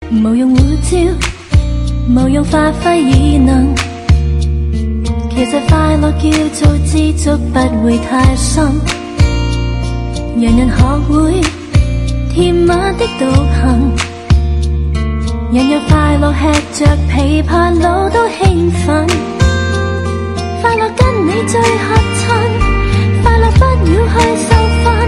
無用護照，無用發揮異能。其實快樂叫做知足，不會太深。人人學會甜蜜的獨行，人若快樂吃着琵琶路都興奮。快樂跟你最合襯，快樂不要去受訓。